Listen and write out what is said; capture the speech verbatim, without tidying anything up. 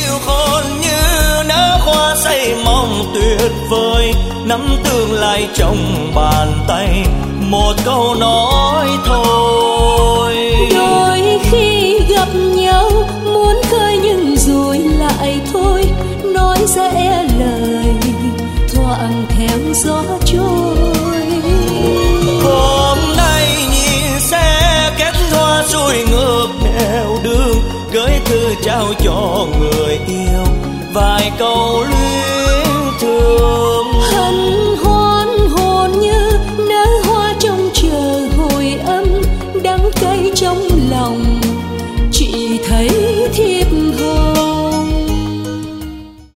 yêu khôn như nở hoa say mong tuyệt vời, nắm tương lai trong bàn tay, một câu nói thôi. Đôi khi gặp nhau muốn khơi nhưng rồi lại thôi, nói dễ lời thoảng theo gió